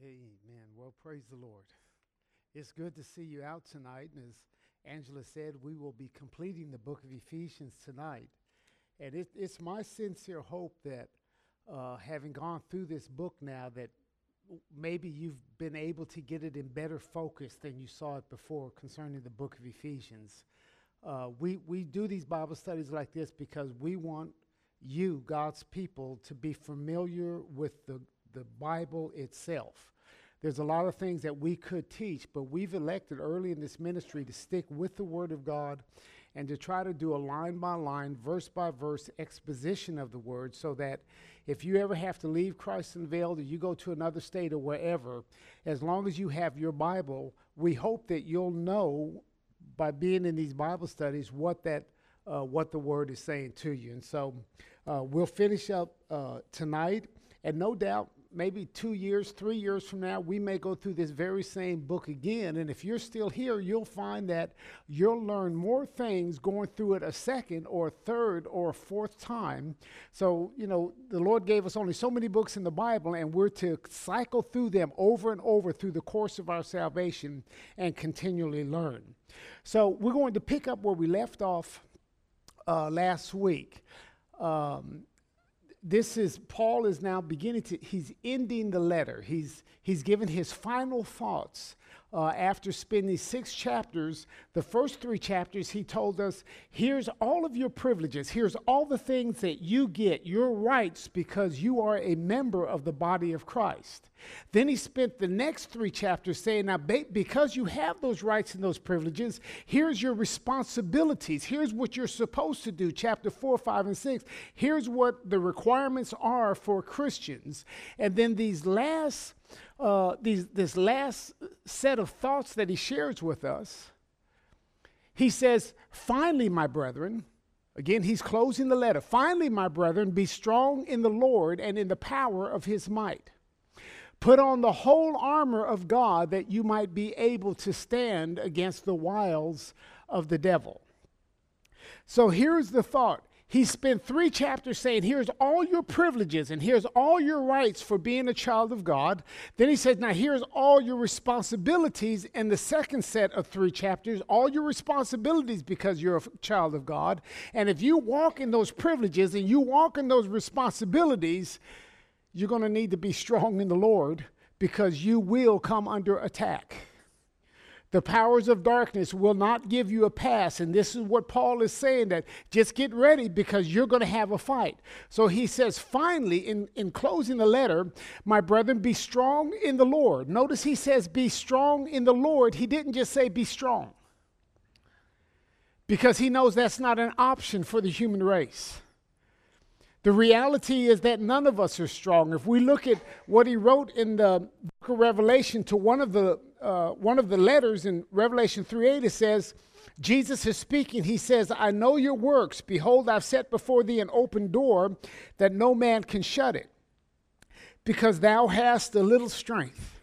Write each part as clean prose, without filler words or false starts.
Amen. Well, praise the Lord. It's good to see you out tonight. And as Angela said, we will be completing the book of Ephesians tonight. And it's my sincere hope that having gone through this book now, that maybe you've been able to get it in better focus than you saw it before concerning the book of Ephesians. We do these Bible studies like this because we want you, God's people, to be familiar with the Bible itself. There's a lot of things that we could teach, but we've elected early in this ministry to stick with the Word of God and to try to do a line-by-line, verse-by-verse exposition of the Word, so that if you ever have to leave Christ Unveiled or you go to another state or wherever, as long as you have your Bible, we hope that you'll know by being in these Bible studies what the Word is saying to you. And so we'll finish up tonight, and no doubt maybe 2 years, 3 years from now, we may go through this very same book again. And if you're still here, you'll find that you'll learn more things going through it a second or a third or a fourth time. So, the Lord gave us only so many books in the Bible, and we're to cycle through them over and over through the course of our salvation and continually learn. So we're going to pick up where we left off last week. Paul is now he's ending the letter. He's given his final thoughts after spending 6 chapters. The first 3 chapters, he told us, here's all of your privileges. Here's all the things that you get, your rights, because you are a member of the body of Christ. Then he spent the next 3 chapters saying, now, because you have those rights and those privileges, here's your responsibilities. Here's what you're supposed to do. Chapter 4, 5, and 6. Here's what the requirements are for Christians. And then this last set of thoughts that he shares with us, he says, finally, my brethren, again, he's closing the letter. Finally, my brethren, be strong in the Lord and in the power of his might. Put on the whole armor of God that you might be able to stand against the wiles of the devil. So here's the thought. He spent 3 chapters saying, here's all your privileges and here's all your rights for being a child of God. Then he said, now here's all your responsibilities in the second set of 3 chapters, all your responsibilities because you're a child of God. And if you walk in those privileges and you walk in those responsibilities, you're going to need to be strong in the Lord because you will come under attack. The powers of darkness will not give you a pass. And this is what Paul is saying, that just get ready because you're going to have a fight. So he says, finally, in closing the letter, my brethren, be strong in the Lord. Notice he says, be strong in the Lord. He didn't just say be strong, because he knows that's not an option for the human race. The reality is that none of us are strong. If we look at what he wrote in the book of Revelation to one of the letters in Revelation 3:8, it says, Jesus is speaking. He says, I know your works. Behold, I've set before thee an open door that no man can shut it, because thou hast a little strength.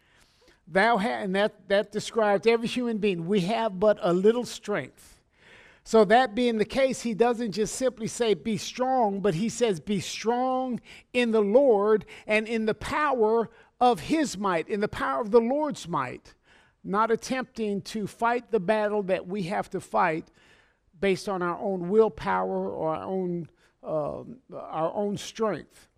And that describes every human being. We have but a little strength. So that being the case, he doesn't just simply say be strong, but he says be strong in the Lord and in the power of his might, in the power of the Lord's might, not attempting to fight the battle that we have to fight based on our own willpower or our own strength.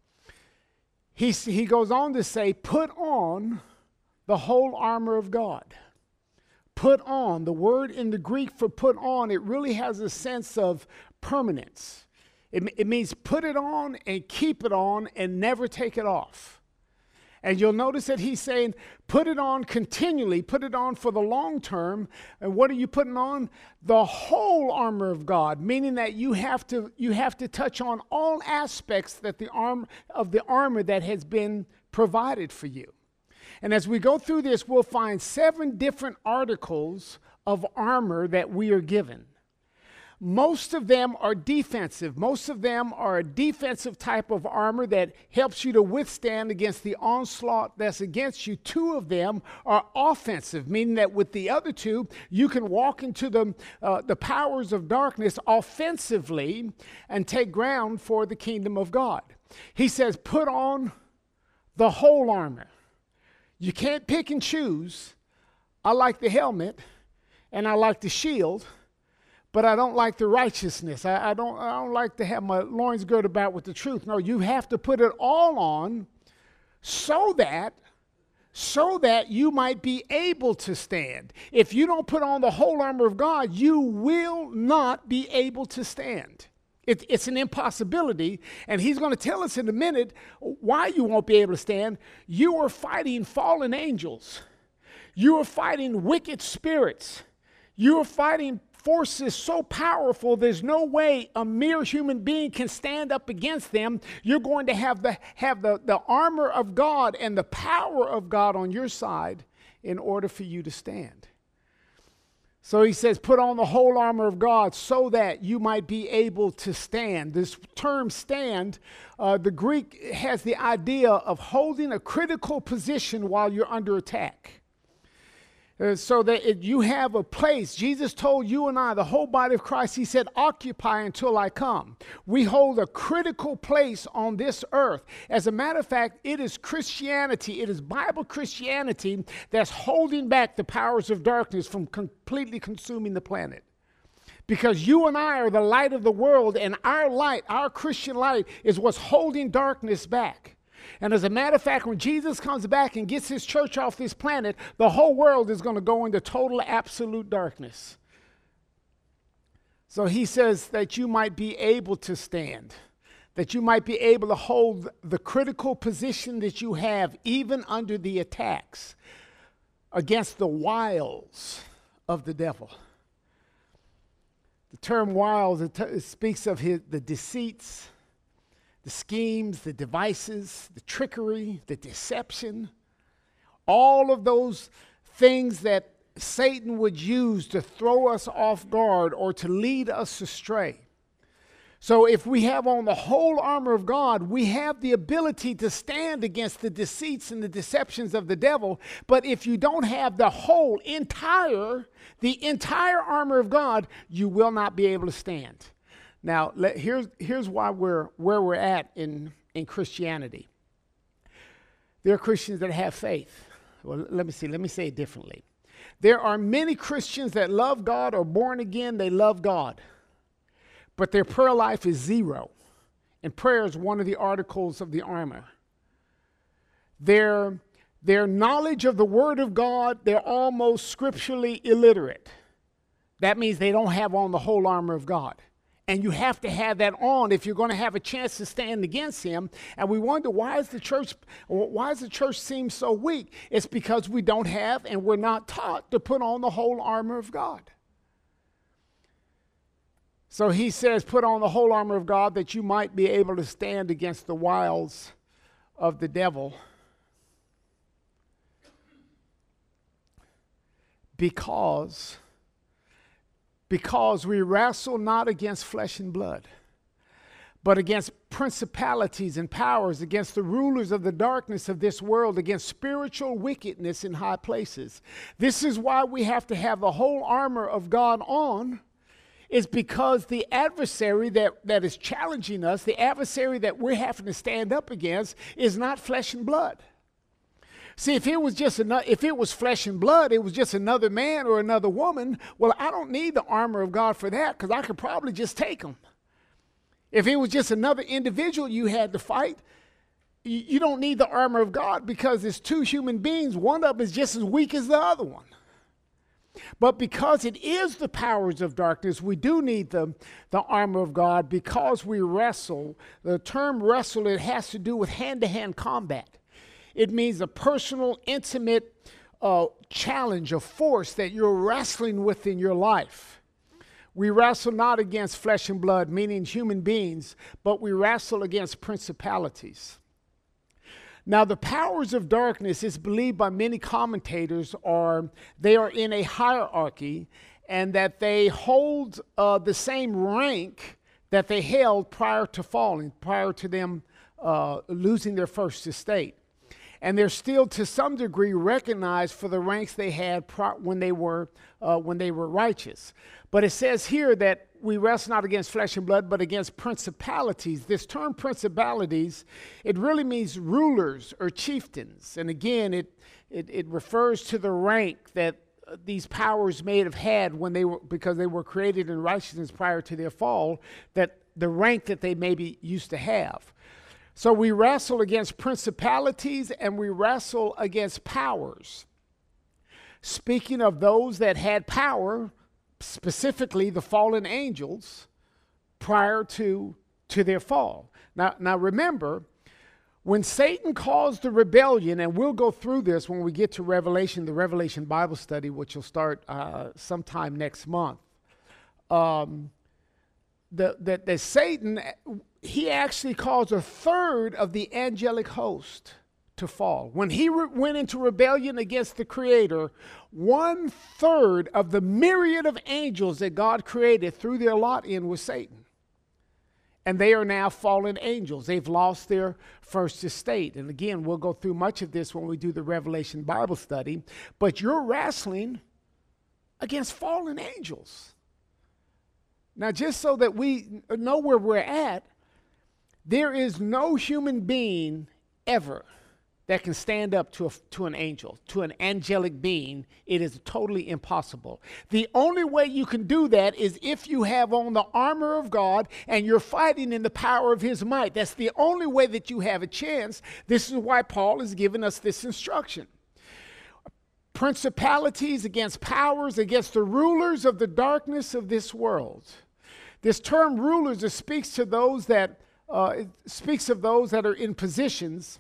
He goes on to say, put on the whole armor of God. Put on, the word in the Greek for put on, it really has a sense of permanence. It means put it on and keep it on and never take it off. And you'll notice that he's saying put it on continually, put it on for the long term. And what are you putting on? The whole armor of God, meaning that you have to touch on all aspects of the armor that has been provided for you. And as we go through this, we'll find 7 different articles of armor that we are given. Most of them are defensive. Most of them are a defensive type of armor that helps you to withstand against the onslaught that's against you. 2 of them are offensive, meaning that with the other 2, you can walk into the powers of darkness offensively and take ground for the kingdom of God. He says, put on the whole armor. You can't pick and choose. I like the helmet and I like the shield, but I don't like the righteousness. I don't like to have my loins girded about with the truth. No, you have to put it all on so that you might be able to stand. If you don't put on the whole armor of God, you will not be able to stand. It's an impossibility, and he's going to tell us in a minute why you won't be able to stand. You are fighting fallen angels. You are fighting wicked spirits. You are fighting forces so powerful there's no way a mere human being can stand up against them. You're going to have the armor of God and the power of God on your side in order for you to stand. So he says, put on the whole armor of God so that you might be able to stand. This term stand, the Greek has the idea of holding a critical position while you're under attack. So that you have a place. Jesus told you and I, the whole body of Christ, he said, occupy until I come. We hold a critical place on this earth. As a matter of fact, it is Christianity, it is Bible Christianity that's holding back the powers of darkness from completely consuming the planet. Because you and I are the light of the world, and our light, our Christian light, is what's holding darkness back. And as a matter of fact, when Jesus comes back and gets his church off this planet, the whole world is going to go into total, absolute darkness. So he says that you might be able to stand, that you might be able to hold the critical position that you have, even under the attacks against the wiles of the devil. The term wiles, it speaks of the deceits, the schemes, the devices, the trickery, the deception, all of those things that Satan would use to throw us off guard or to lead us astray. So if we have on the whole armor of God, we have the ability to stand against the deceits and the deceptions of the devil. But if you don't have the entire armor of God, you will not be able to stand. Now, here's why where we're at in Christianity. There are Christians that have faith. Well, let me say it differently. There are many Christians that love God or born again, they love God. But their prayer life is zero. And prayer is one of the articles of the armor. Their knowledge of the Word of God, they're almost scripturally illiterate. That means they don't have on the whole armor of God. And you have to have that on if you're going to have a chance to stand against him. And we wonder, why does the church seem so weak? It's because we don't have and we're not taught to put on the whole armor of God. So he says, put on the whole armor of God that you might be able to stand against the wiles of the devil. Because we wrestle not against flesh and blood, but against principalities and powers, against the rulers of the darkness of this world, against spiritual wickedness in high places. This is why we have to have the whole armor of God on, is because the adversary that is challenging us, the adversary that we're having to stand up against, is not flesh and blood. See, if it was flesh and blood, it was just another man or another woman, well, I don't need the armor of God for that, because I could probably just take them. If it was just another individual you had to fight, you don't need the armor of God, because it's two human beings. One of them is just as weak as the other one. But because it is the powers of darkness, we do need the armor of God, because we wrestle. The term wrestle, it has to do with hand-to-hand combat. It means a personal, intimate challenge, a force that you're wrestling with in your life. We wrestle not against flesh and blood, meaning human beings, but we wrestle against principalities. Now, the powers of darkness, is believed by many commentators, they are in a hierarchy, and that they hold the same rank that they held prior to falling, prior to them losing their first estate. And they're still, to some degree, recognized for the ranks they had when they were righteous. But it says here that we wrestle not against flesh and blood, but against principalities. This term principalities, it really means rulers or chieftains. And again, it it refers to the rank that these powers may have had when they were, because they were created in righteousness prior to their fall, that the rank that they maybe used to have. So we wrestle against principalities and we wrestle against powers. Speaking of those that had power, specifically the fallen angels, prior to their fall. Now remember, when Satan caused the rebellion, and we'll go through this when we get to Revelation, the Revelation Bible study, which will start sometime next month. That Satan, he actually caused a third of the angelic host to fall. When he went into rebellion against the Creator, 1/3 of the myriad of angels that God created threw their lot in with Satan. And they are now fallen angels. They've lost their first estate. And again, we'll go through much of this when we do the Revelation Bible study. But you're wrestling against fallen angels. Now, just so that we know where we're at, there is no human being ever that can stand up to an angel, to an angelic being. It is totally impossible. The only way you can do that is if you have on the armor of God and you're fighting in the power of his might. That's the only way that you have a chance. This is why Paul has given us this instruction. Principalities against powers, against the rulers of the darkness of this world. This term rulers, it speaks to those that it speaks of those that are in positions,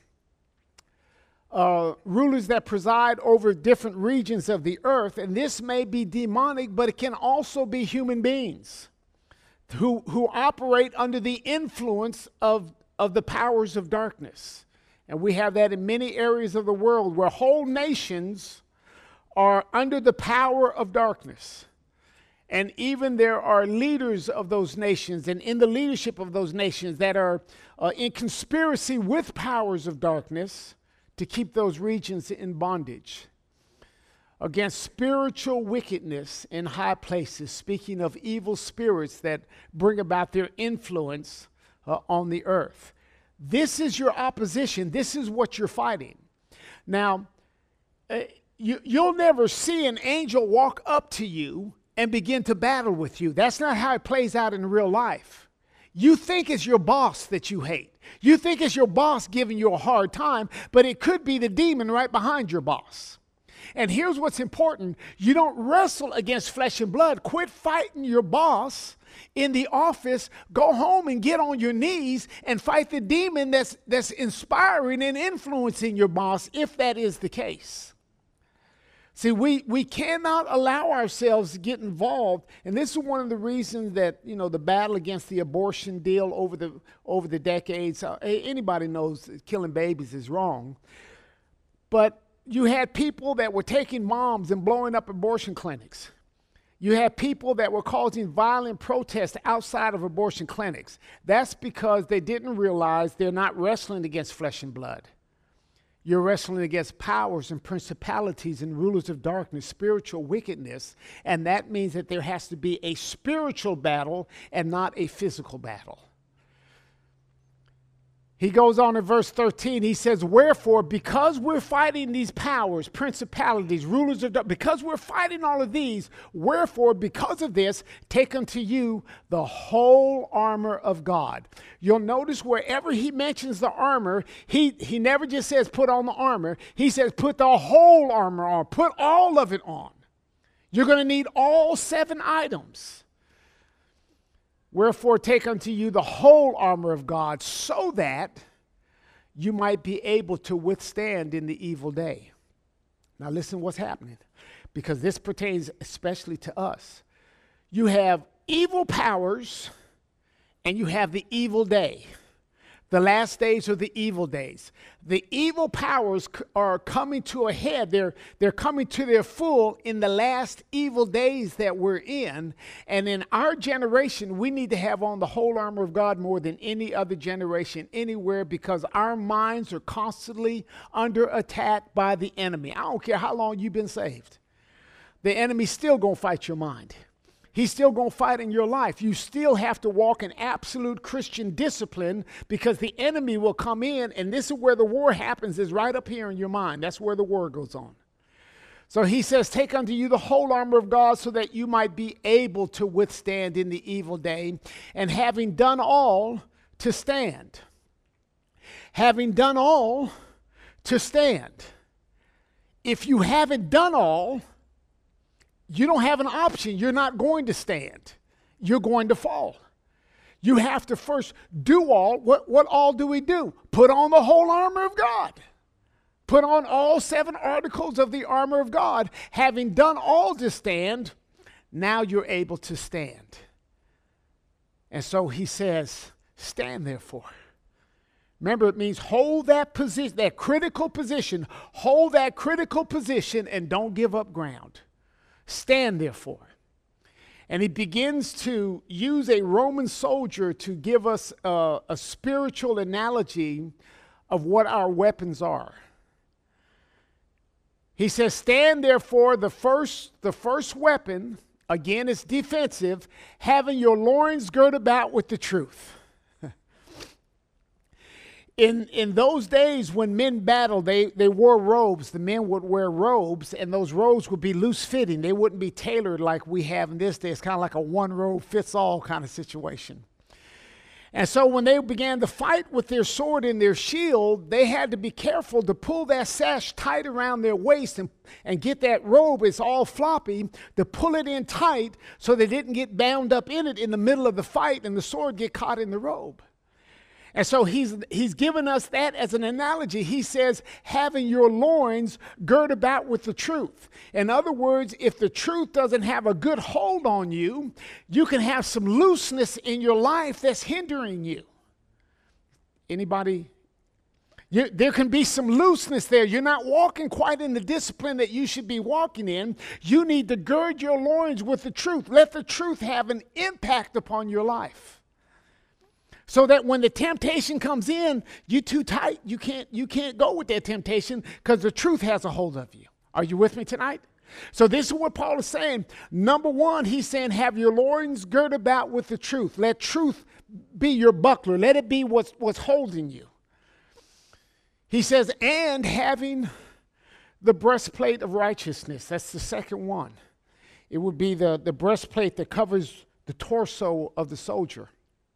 rulers that preside over different regions of the earth. And this may be demonic, but it can also be human beings who operate under the influence of the powers of darkness. And we have that in many areas of the world where whole nations are under the power of darkness. And even there are leaders of those nations and in the leadership of those nations that are in conspiracy with powers of darkness to keep those regions in bondage. Against spiritual wickedness in high places, speaking of evil spirits that bring about their influence on the earth. This is your opposition. This is what you're fighting. Now, you'll never see an angel walk up to you and begin to battle with you. That's not how it plays out in real life. You think it's your boss that you hate. You think it's your boss giving you a hard time, but it could be the demon right behind your boss. And here's what's important. You don't wrestle against flesh and blood. Quit fighting your boss in the office. Go home and get on your knees and fight the demon that's inspiring and influencing your boss, if that is the case. See, we cannot allow ourselves to get involved, and this is one of the reasons that, the battle against the abortion deal over the decades, anybody knows that killing babies is wrong. But you had people that were taking moms and blowing up abortion clinics. You had people that were causing violent protests outside of abortion clinics. That's because they didn't realize they're not wrestling against flesh and blood. You're wrestling against powers and principalities and rulers of darkness, spiritual wickedness, and that means that there has to be a spiritual battle and not a physical battle. He goes on in verse 13, he says, wherefore, because we're fighting these powers, principalities, rulers of darkness, because we're fighting all of these, wherefore, because of this, take unto you the whole armor of God. You'll notice wherever he mentions the armor, he never just says put on the armor. He says put the whole armor on, put all of it on. You're going to need all 7 items. Wherefore take unto you the whole armor of God, so that you might be able to withstand in the evil day. Now listen what's happening, because this pertains especially to us. You have evil powers and you have the evil day. The last days are the evil days. The evil powers are coming to a head. They're coming to their full in the last evil days that we're in. And in our generation, we need to have on the whole armor of God more than any other generation anywhere, because our minds are constantly under attack by the enemy. I don't care how long you've been saved. The enemy's still going to fight your mind. He's still going to fight in your life. You still have to walk in absolute Christian discipline because the enemy will come in, and this is where the war happens, is right up here in your mind. That's where the war goes on. So he says, take unto you the whole armor of God so that you might be able to withstand in the evil day, and having done all, to stand. Having done all, to stand. If you haven't done all, you don't have an option. You're not going to stand. You're going to fall. You have to first do all. What all do we do? Put on the whole armor of God. Put on all 7 articles of the armor of God. Having done all to stand, now you're able to stand. And so he says, stand therefore. Remember, it means hold that position, that critical position. Hold that critical position and don't give up ground. Stand therefore. And he begins to use a Roman soldier to give us a spiritual analogy of what our weapons are. He says, stand therefore, the first weapon, again, is defensive, having your loins girt about with the truth. In those days when men battled, they wore robes. The men would wear robes, and those robes would be loose-fitting. They wouldn't be tailored like we have in this day. It's kind of like a one-robe-fits-all kind of situation. And so when they began to fight with their sword and their shield, they had to be careful to pull that sash tight around their waist and get that robe, it's all floppy, to pull it in tight so they didn't get bound up in it in the middle of the fight and the sword get caught in the robe. And so he's given us that as an analogy. He says, having your loins girt about with the truth. In other words, if the truth doesn't have a good hold on you, you can have some looseness in your life that's hindering you. Anybody? There can be some looseness there. You're not walking quite in the discipline that you should be walking in. You need to gird your loins with the truth. Let the truth have an impact upon your life. So that when the temptation comes in, you're too tight. You can't go with that temptation because the truth has a hold of you. Are you with me tonight? So this is what Paul is saying. Number one, he's saying, have your loins girt about with the truth. Let truth be your buckler. Let it be what's holding you. He says, and having the breastplate of righteousness. That's the second one. It would be the breastplate that covers the torso of the soldier.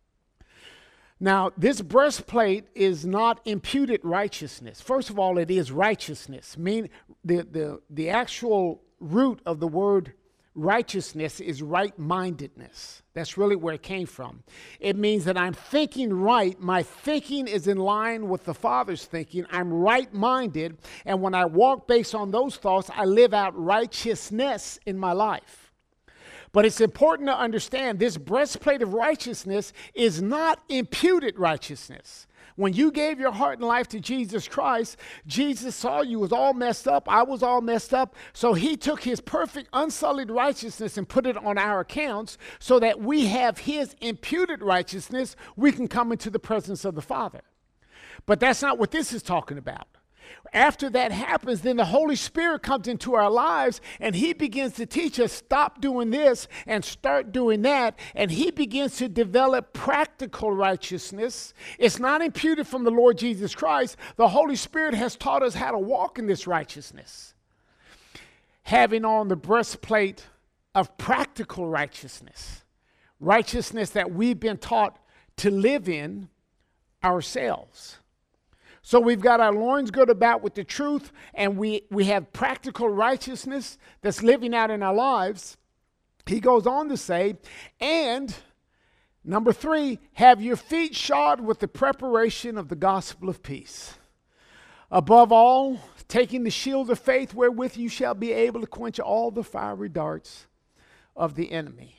Now, this breastplate is not imputed righteousness. First of all, it is righteousness. The actual root of the word righteousness is right-mindedness. That's really where it came from. It means that I'm thinking right. My thinking is in line with the Father's thinking. I'm right-minded. And when I walk based on those thoughts, I live out righteousness in my life. But it's important to understand this breastplate of righteousness is not imputed righteousness. When you gave your heart and life to Jesus Christ, Jesus saw you was all messed up. I was all messed up. So he took his perfect, unsullied righteousness and put it on our accounts so that we have his imputed righteousness. We can come into the presence of the Father. But that's not what this is talking about. After that happens, then the Holy Spirit comes into our lives and he begins to teach us, stop doing this and start doing that. And he begins to develop practical righteousness. It's not imputed from the Lord Jesus Christ. The Holy Spirit has taught us how to walk in this righteousness. Having on the breastplate of practical righteousness, righteousness that we've been taught to live in ourselves. So we've got our loins girt about with the truth, and we have practical righteousness that's living out in our lives. He goes on to say, and number 3, have your feet shod with the preparation of the gospel of peace. Above all, taking the shield of faith wherewith you shall be able to quench all the fiery darts of the enemy.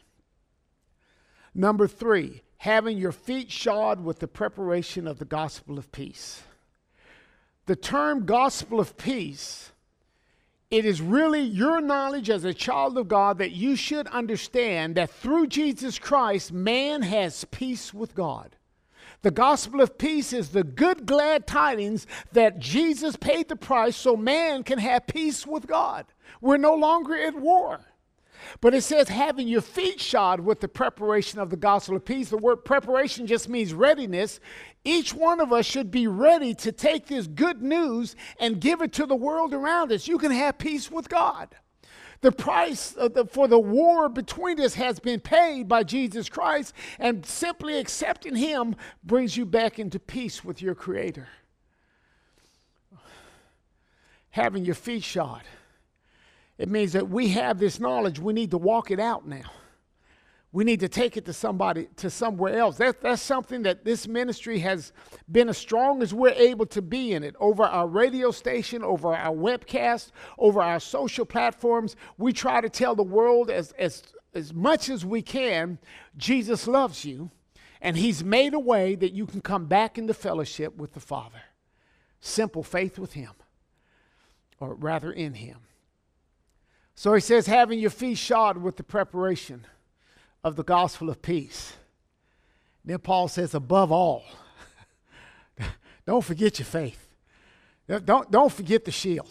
Number 3, having your feet shod with the preparation of the gospel of peace. The term gospel of peace, it is really your knowledge as a child of God that you should understand that through Jesus Christ, man has peace with God. The gospel of peace is the good, glad tidings that Jesus paid the price so man can have peace with God. We're no longer at war. But it says having your feet shod with the preparation of the gospel of peace. The word preparation just means readiness. Each one of us should be ready to take this good news and give it to the world around us. You can have peace with God. The price for the war between us has been paid by Jesus Christ, and simply accepting him brings you back into peace with your Creator. Having your feet shod. It means that we have this knowledge. We need to walk it out now. We need to take it to somewhere else. That's something that this ministry has been as strong as we're able to be in it. Over our radio station, over our webcast, over our social platforms, we try to tell the world as much as we can, Jesus loves you, and he's made a way that you can come back into fellowship with the Father. Simple faith with him, or rather in him. So he says, having your feet shod with the preparation of the gospel of peace. Then Paul says, above all, don't forget your faith. Don't forget the shield.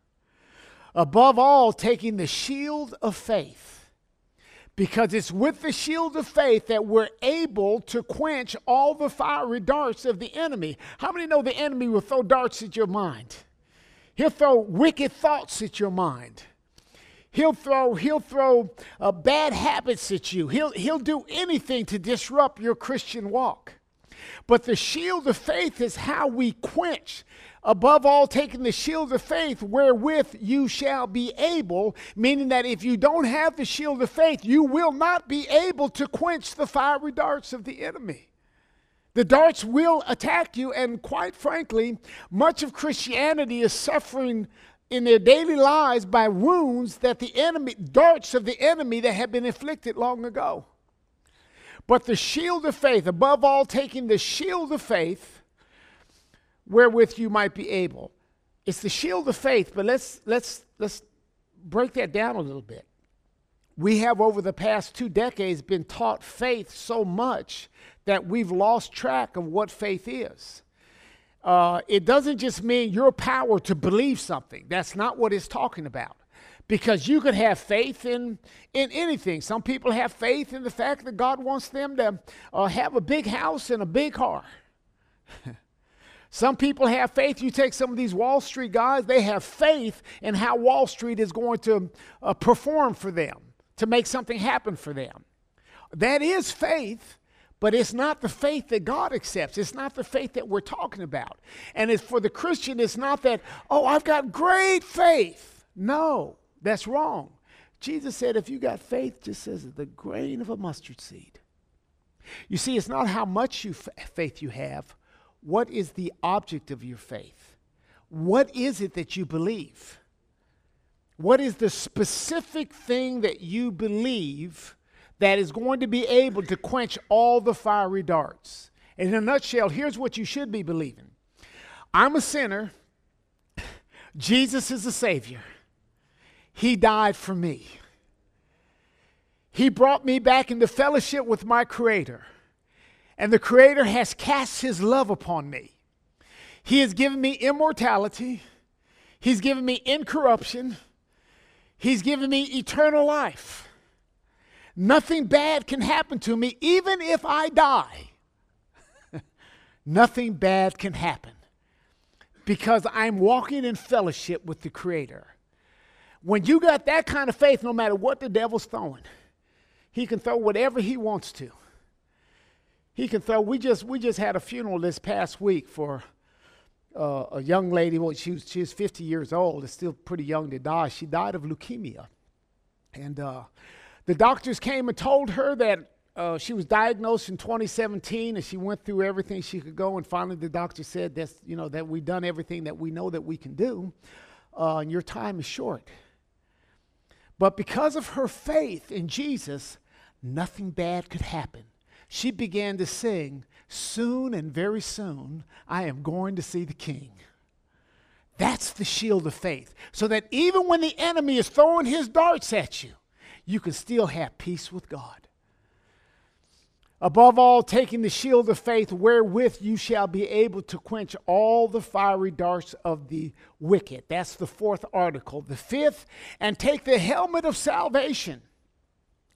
Above all, taking the shield of faith, because it's with the shield of faith that we're able to quench all the fiery darts of the enemy. How many know the enemy will throw darts at your mind? He'll throw wicked thoughts at your mind. He'll throw bad habits at you. He'll do anything to disrupt your Christian walk. But the shield of faith is how we quench. Above all, taking the shield of faith, wherewith you shall be able, meaning that if you don't have the shield of faith, you will not be able to quench the fiery darts of the enemy. The darts will attack you, and quite frankly, much of Christianity is suffering in their daily lives by wounds that the enemy, darts of the enemy that have been inflicted long ago. But the shield of faith, above all, taking the shield of faith, wherewith you might be able. It's the shield of faith, but let's break that down a little bit. We have over the past 2 decades been taught faith so much that we've lost track of what faith is. It doesn't just mean your power to believe something. That's not what it's talking about. Because you could have faith in anything. Some people have faith in the fact that God wants them to have a big house and a big car. Some people have faith. You take some of these Wall Street guys, they have faith in how Wall Street is going to perform for them, to make something happen for them. That is faith. But it's not the faith that God accepts. It's not the faith that we're talking about. And it's for the Christian, it's not that, oh, I've got great faith. No, that's wrong. Jesus said if you got faith just as the grain of a mustard seed. You see, it's not how much faith you have. What is the object of your faith? What is it that you believe? What is the specific thing that you believe that is going to be able to quench all the fiery darts? In a nutshell, here's what you should be believing. I'm a sinner. Jesus is the Savior. He died for me. He brought me back into fellowship with my Creator. And the Creator has cast his love upon me. He has given me immortality. He's given me incorruption. He's given me eternal life. Nothing bad can happen to me, even if I die. Nothing bad can happen because I'm walking in fellowship with the Creator. When you got that kind of faith, no matter what the devil's throwing, he can throw whatever he wants to. He can throw. We just had a funeral this past week for a young lady. Well, she was 50 years old. It's still pretty young to die. She died of leukemia, and the doctors came and told her that she was diagnosed in 2017, and she went through everything she could go. And finally, the doctor said that we've done everything that we know that we can do, and your time is short. But because of her faith in Jesus, nothing bad could happen. She began to sing, "Soon and very soon, I am going to see the King." That's the shield of faith. So that even when the enemy is throwing his darts at you, you can still have peace with God. Above all, taking the shield of faith, wherewith you shall be able to quench all the fiery darts of the wicked. That's the 4th article. The 5th, and take the helmet of salvation.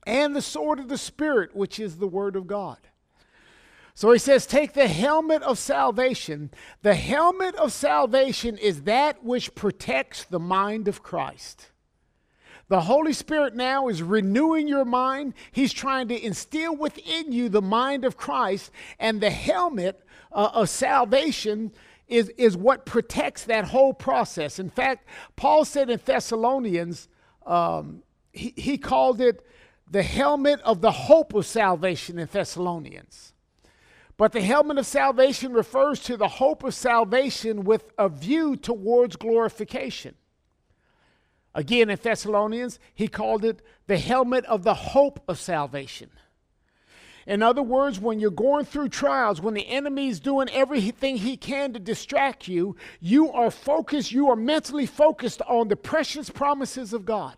and the sword of the Spirit, which is the word of God. So he says, take the helmet of salvation. The helmet of salvation is that which protects the mind of Christ. The Holy Spirit now is renewing your mind. He's trying to instill within you the mind of Christ. And the helmet of salvation is what protects that whole process. In fact, Paul said in Thessalonians, he called it the helmet of the hope of salvation in Thessalonians. But the helmet of salvation refers to the hope of salvation with a view towards glorification. Again, in Thessalonians, he called it the helmet of the hope of salvation. In other words, when you're going through trials, when the enemy is doing everything he can to distract you, you are focused, you are mentally focused on the precious promises of God.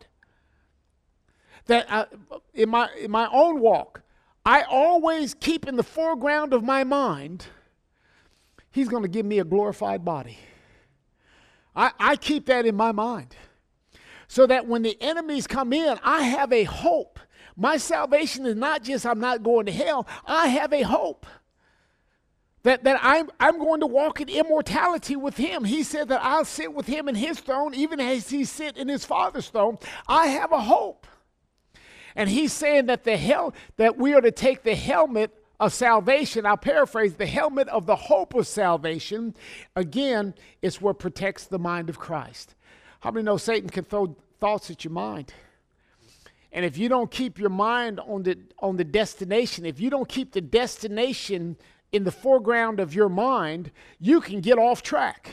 That in my own walk, I always keep in the foreground of my mind, he's going to give me a glorified body. I keep that in my mind. So that when the enemies come in, I have a hope. My salvation is not just I'm not going to hell. I have a hope that I'm going to walk in immortality with him. He said that I'll sit with him in his throne, even as he sit in his Father's throne. I have a hope. And he's saying that that we are to take the helmet of salvation. I'll paraphrase, the helmet of the hope of salvation. Again, it's what protects the mind of Christ. How many know Satan can throw thoughts at your mind? And if you don't keep your mind on the destination, if you don't keep the destination in the foreground of your mind, you can get off track.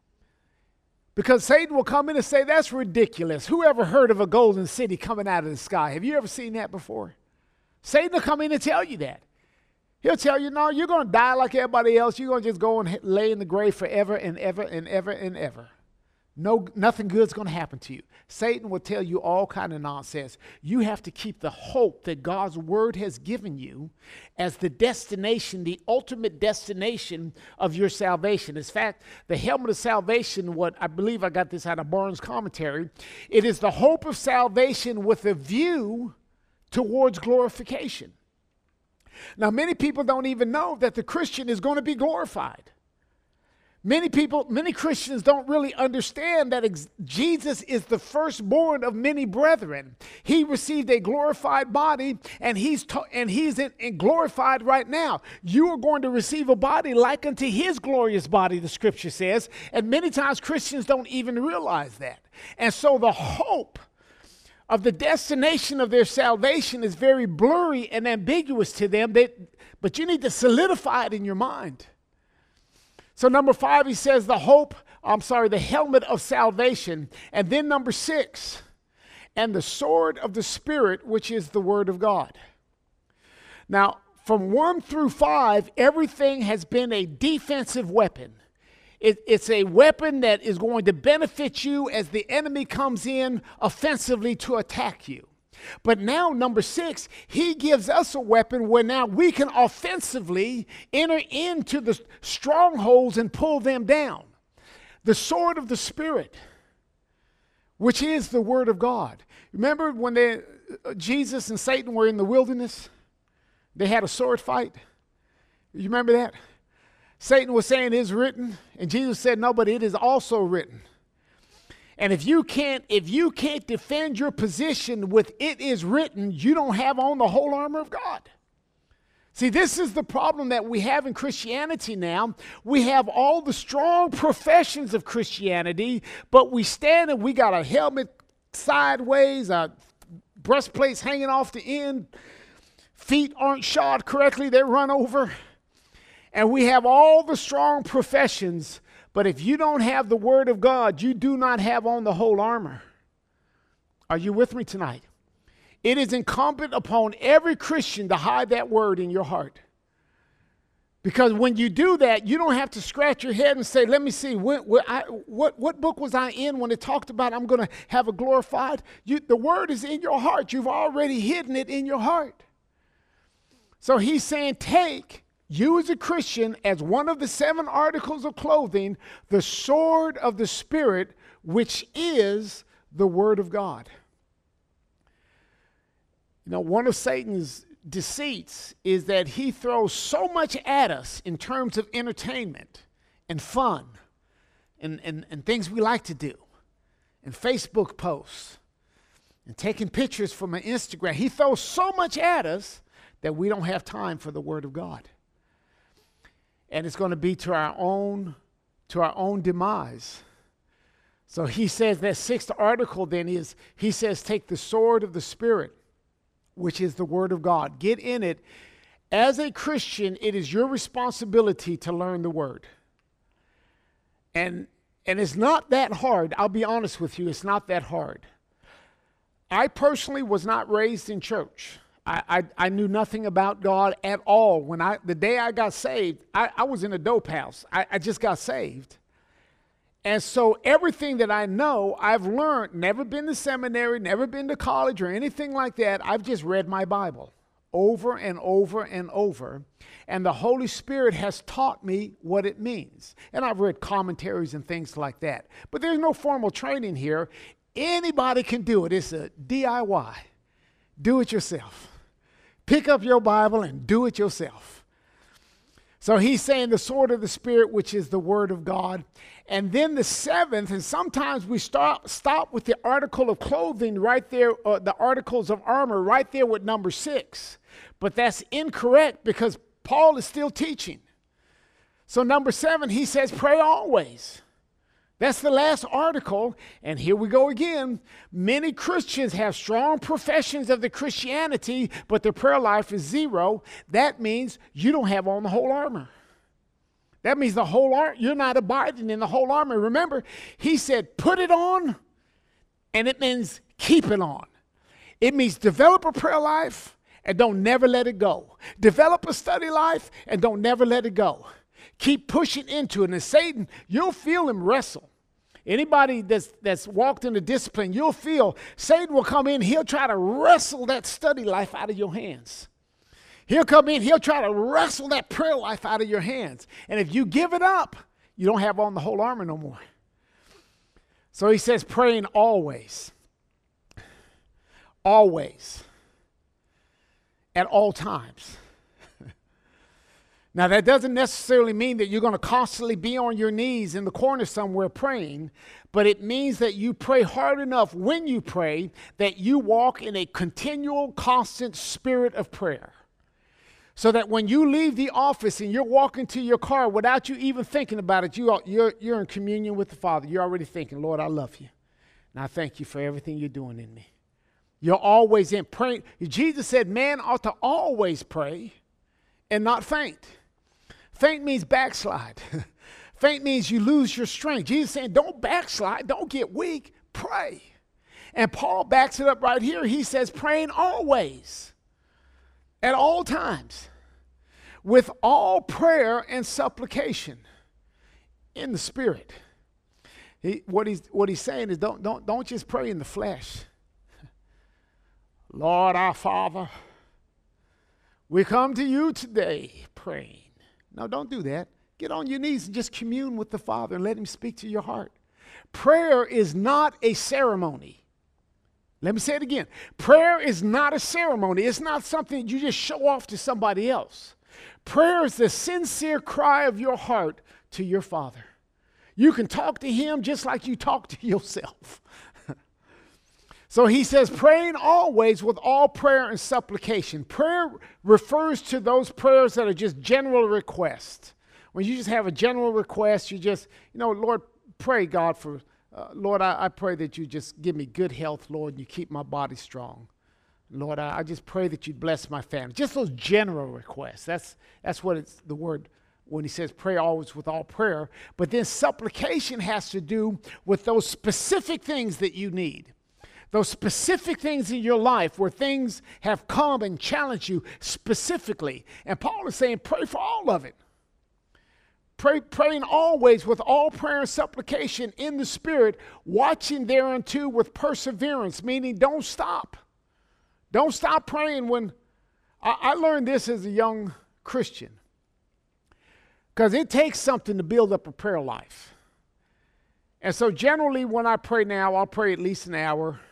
Because Satan will come in and say, that's ridiculous. Who ever heard of a golden city coming out of the sky? Have you ever seen that before? Satan will come in and tell you that. He'll tell you, no, you're going to die like everybody else. You're going to just go and lay in the grave forever and ever and ever and ever. No, nothing good's going to happen to you. Satan will tell you all kind of nonsense. You have to keep the hope that God's word has given you as the destination, the ultimate destination of your salvation. In fact, the helmet of salvation, what I believe I got this out of Barnes' commentary, it is the hope of salvation with a view towards glorification. Now, many people don't even know that the Christian is going to be glorified. Many Christians don't really understand that Jesus is the firstborn of many brethren. He received a glorified body, and he's glorified right now. You are going to receive a body like unto his glorious body, the scripture says. And many times Christians don't even realize that. And so the hope of the destination of their salvation is very blurry and ambiguous to them. But you need to solidify it in your mind. So number 5, he says the helmet of salvation. And then number 6, and the sword of the Spirit, which is the word of God. Now, from 1 through 5, everything has been a defensive weapon. It's a weapon that is going to benefit you as the enemy comes in offensively to attack you. But now, number 6, he gives us a weapon where now we can offensively enter into the strongholds and pull them down. The sword of the Spirit, which is the word of God. Remember when Jesus and Satan were in the wilderness? They had a sword fight. You remember that? Satan was saying, "It is written," and Jesus said, "No, but it is also written." And if you can't defend your position with "it is written," you don't have on the whole armor of God. See, this is the problem that we have in Christianity now. We have all the strong professions of Christianity, but we stand and we got a helmet sideways, breastplates hanging off the end, feet aren't shod correctly, they're run over. And we have all the strong professions, but if you don't have the word of God, you do not have on the whole armor. Are you with me tonight? It is incumbent upon every Christian to hide that word in your heart. Because when you do that, you don't have to scratch your head and say, let me see, what book was I in when it talked about I'm going to have a glorified? The word is in your heart. You've already hidden it in your heart. So he's saying, take you as a Christian, as one of the 7 articles of clothing, the sword of the Spirit, which is the word of God. One of Satan's deceits is that he throws so much at us in terms of entertainment and fun and things we like to do, and Facebook posts and taking pictures from an Instagram. He throws so much at us that we don't have time for the Word of God. And it's going to be to our own demise. So he says that sixth article then is, he says, take the sword of the Spirit, which is the Word of God. Get in it. As a Christian, it is your responsibility to learn the Word. And it's not that hard. I'll be honest with you, it's not that hard. I personally was not raised in church. I knew nothing about God at all. The day I got saved, I was in a dope house. I just got saved. And so everything that I know, I've learned, never been to seminary, never been to college or anything like that. I've just read my Bible over and over and over. And the Holy Spirit has taught me what it means. And I've read commentaries and things like that. But there's no formal training here. Anybody can do it. It's a DIY. Do it yourself. Pick up your Bible and do it yourself. So he's saying the sword of the Spirit, which is the Word of God. And then the seventh, and sometimes we stop with the article of clothing right there, or the articles of armor right there with number 6. But that's incorrect because Paul is still teaching. So number 7, he says, pray always. That's the last article. And here we go again. Many Christians have strong professions of the Christianity, but their prayer life is 0. That means you don't have on the whole armor. That means the whole armor, you're not abiding in the whole armor. Remember, he said, put it on, and it means keep it on. It means develop a prayer life and don't never let it go. Develop a study life and don't never let it go. Keep pushing into it. And Satan, you'll feel him wrestle. Anybody that's walked in the discipline, you'll feel Satan will come in. He'll try to wrestle that study life out of your hands. He'll come in. He'll try to wrestle that prayer life out of your hands. And if you give it up, you don't have on the whole armor no more. So he says praying always. Always. At all times. Now, that doesn't necessarily mean that you're going to constantly be on your knees in the corner somewhere praying, but it means that you pray hard enough when you pray that you walk in a continual, constant spirit of prayer. So that when you leave the office and you're walking to your car without you even thinking about it, you're in communion with the Father. You're already thinking, Lord, I love you. And I thank you for everything you're doing in me. You're always in praying. Jesus said man ought to always pray and not faint. Faint means backslide. Faint means you lose your strength. Jesus saying, don't backslide, don't get weak, pray. And Paul backs it up right here. He says, praying always, at all times, with all prayer and supplication in the Spirit. What he's saying is, don't just pray in the flesh. Lord our Father, we come to you today praying. No, don't do that. Get on your knees and just commune with the Father and let him speak to your heart. Prayer is not a ceremony. Let me say it again. Prayer is not a ceremony. It's not something you just show off to somebody else. Prayer is the sincere cry of your heart to your Father. You can talk to him just like you talk to yourself. So he says, praying always with all prayer and supplication. Prayer refers to those prayers that are just general requests. When you just have a general request, you just, Lord, pray God for, Lord, I pray that you just give me good health, Lord, and you keep my body strong. Lord, I just pray that you'd bless my family. Just those general requests. That's what it's the word when he says pray always with all prayer. But then supplication has to do with those specific things that you need. Those specific things in your life where things have come and challenged you specifically. And Paul is saying pray for all of it. Praying always with all prayer and supplication in the Spirit, watching thereunto with perseverance, meaning don't stop. Don't stop praying when... I learned this as a young Christian. Because it takes something to build up a prayer life. And so generally when I pray now, I'll pray at least an hour.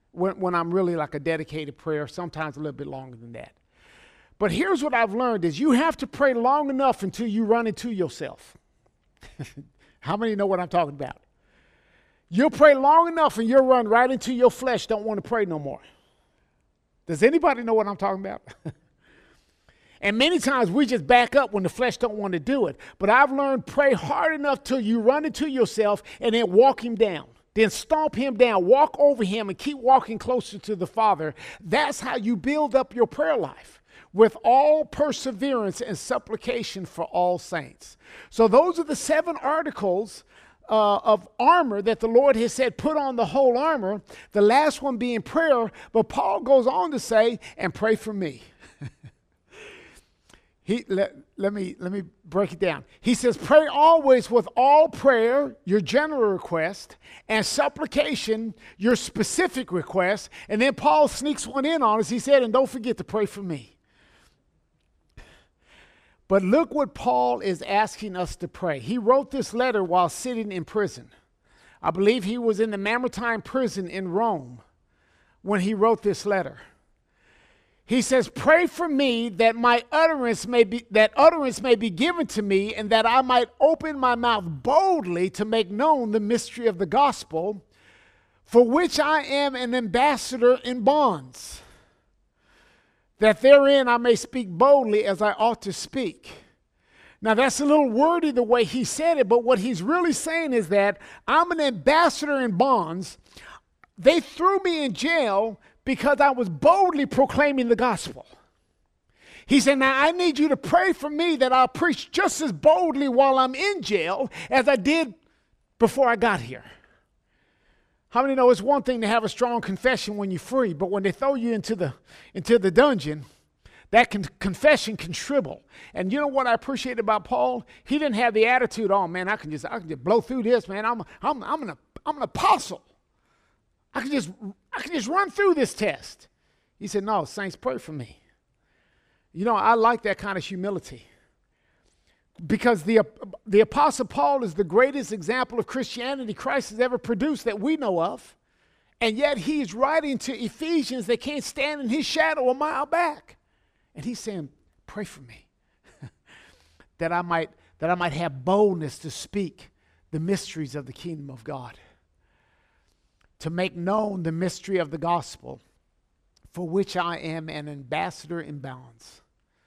when I'm really like a dedicated prayer, sometimes a little bit longer than that. But here's what I've learned is you have to pray long enough until you run into yourself. How many know what I'm talking about? You'll pray long enough and you'll run right into your flesh, don't want to pray no more. Does anybody know what I'm talking about? And many times we just back up when the flesh don't want to do it. But I've learned pray hard enough till you run into yourself and then walk him down. Then stomp him down, walk over him and keep walking closer to the Father. That's how you build up your prayer life, with all perseverance and supplication for all saints. So those are the 7 articles of armor that the Lord has said, put on the whole armor, the last one being prayer. But Paul goes on to say, and pray for me. Let me break it down. He says, pray always with all prayer, your general request, and supplication, your specific request. And then Paul sneaks one in on us. He said, and don't forget to pray for me. But look what Paul is asking us to pray. He wrote this letter while sitting in prison. I believe he was in the Mamertine prison in Rome when he wrote this letter. He says, pray for me that my utterance may be given to me, and that I might open my mouth boldly to make known the mystery of the gospel, for which I am an ambassador in bonds, that therein I may speak boldly as I ought to speak. Now that's a little wordy the way he said it, but what he's really saying is that I'm an ambassador in bonds. They threw me in jail because I was boldly proclaiming the gospel. He said, now I need you to pray for me that I'll preach just as boldly while I'm in jail as I did before I got here. How many know it's one thing to have a strong confession when you're free, but when they throw you into the dungeon, that confession can shrivel. And you know what I appreciate about Paul? He didn't have the attitude, oh man, I can just blow through this, man. I'm an apostle. I can just run through this test. He said, no, saints, pray for me. You know, I like that kind of humility. Because the Apostle Paul is the greatest example of Christianity Christ has ever produced that we know of. And yet he's writing to Ephesians that can't stand in his shadow a mile back. And he's saying, pray for me. that I might have boldness to speak the mysteries of the kingdom of God. To make known the mystery of the gospel, for which I am an ambassador in bonds,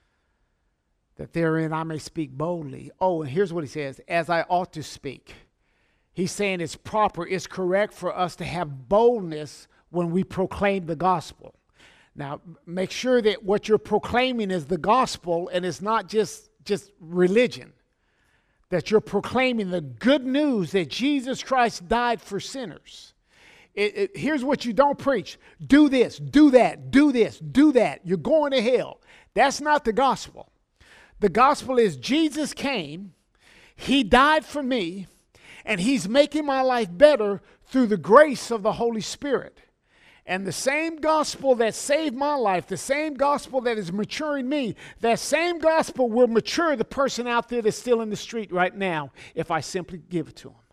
that therein I may speak boldly. Oh, and here's what he says, as I ought to speak. He's saying it's proper, it's correct for us to have boldness when we proclaim the gospel. Now, make sure that what you're proclaiming is the gospel and it's not just religion. That you're proclaiming the good news that Jesus Christ died for sinners. Here's what you don't preach. Do this, do that, do this, do that. You're going to hell. That's not the gospel. The gospel is Jesus came, he died for me, and he's making my life better through the grace of the Holy Spirit. And the same gospel that saved my life, the same gospel that is maturing me, that same gospel will mature the person out there that's still in the street right now if I simply give it to him.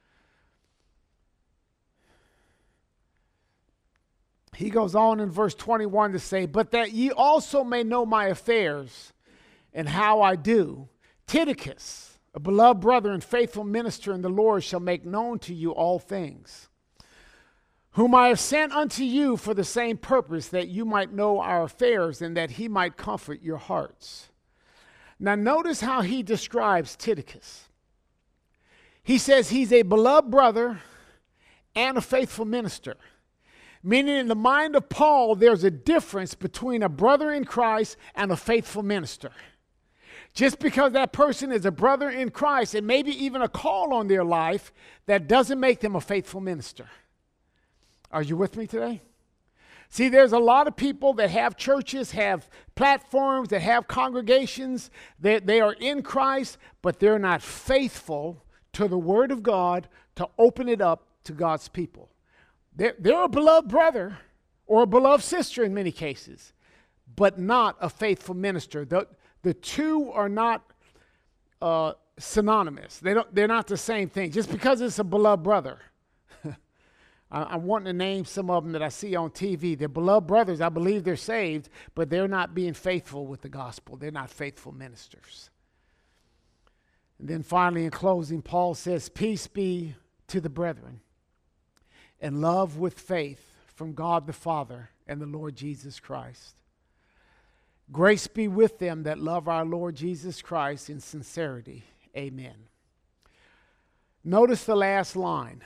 He goes on in verse 21 to say, but that ye also may know my affairs and how I do, Tychicus, a beloved brother and faithful minister in the Lord, shall make known to you all things, whom I have sent unto you for the same purpose, that you might know our affairs and that he might comfort your hearts. Now notice how he describes Tychicus. He says he's a beloved brother and a faithful minister. Meaning in the mind of Paul, there's a difference between a brother in Christ and a faithful minister. Just because that person is a brother in Christ and maybe even a call on their life, that doesn't make them a faithful minister. Are you with me today? See, there's a lot of people that have churches, have platforms, that have congregations, they are in Christ, but they're not faithful to the Word of God to open it up to God's people. They're a beloved brother or a beloved sister in many cases, but not a faithful minister. The two are not synonymous. They're not the same thing. Just because it's a beloved brother. I'm wanting to name some of them that I see on TV. They're beloved brothers. I believe they're saved, but they're not being faithful with the gospel. They're not faithful ministers. And then finally, in closing, Paul says, peace be to the brethren, and love with faith from God the Father and the Lord Jesus Christ. Grace be with them that love our Lord Jesus Christ in sincerity. Amen. Notice the last line.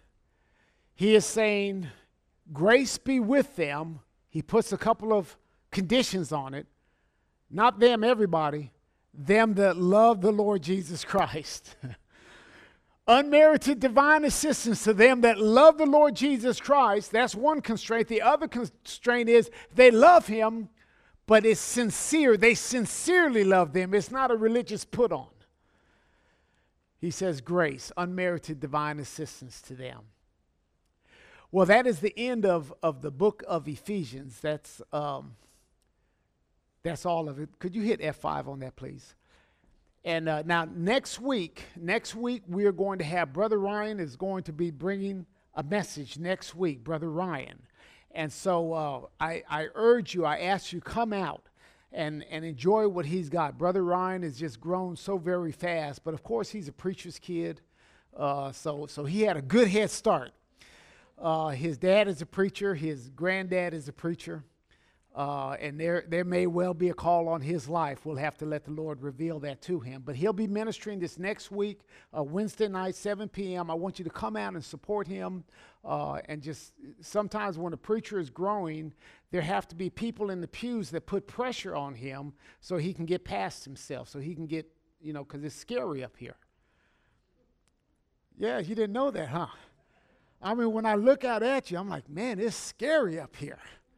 He is saying, grace be with them. He puts a couple of conditions on it. Not them, everybody. Them that love the Lord Jesus Christ. Unmerited divine assistance to them that love the Lord Jesus Christ. That's one constraint. The other constraint is they love him, but it's sincere. They sincerely love them. It's not a religious put on. He says grace, unmerited divine assistance to them. Well, that is the end of the book of Ephesians. That's all of it. Could you hit F5 on that, please? And now next week we are going to have Brother Ryan is going to be bringing a message next week, Brother Ryan. And so I urge you, I ask you, come out and enjoy what he's got. Brother Ryan has just grown so very fast, but of course he's a preacher's kid, so he had a good head start. His dad is a preacher, his granddad is a preacher. And there may well be a call on his life. We'll have to let the Lord reveal that to him. But he'll be ministering this next week, Wednesday night, 7 p.m. I want you to come out and support him. And just sometimes when a preacher is growing, there have to be people in the pews that put pressure on him so he can get past himself, so he can get, because it's scary up here. Yeah, you didn't know that, huh? I mean, when I look out at you, I'm like, man, it's scary up here.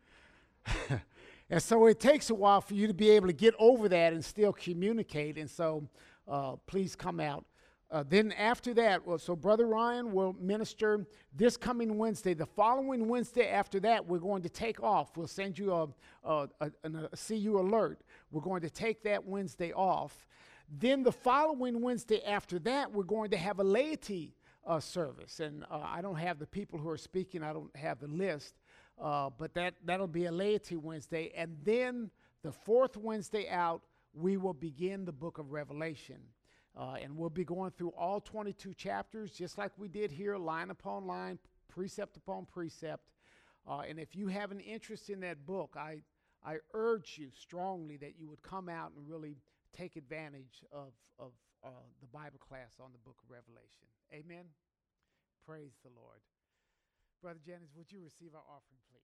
And so it takes a while for you to be able to get over that and still communicate. And so please come out. Then after that, so Brother Ryan will minister this coming Wednesday. The following Wednesday after that, we're going to take off. We'll send you a CU alert. We're going to take that Wednesday off. Then the following Wednesday after that, we're going to have a laity service. And I don't have the people who are speaking. I don't have the list. But that'll be a laity Wednesday. And then the fourth Wednesday out, we will begin the book of Revelation. And we'll be going through all 22 chapters, just like we did here, line upon line, precept upon precept. And if you have an interest in that book, I urge you strongly that you would come out and really take advantage of the Bible class on the book of Revelation. Amen. Praise the Lord. Brother Jennings, would you receive our offering, please?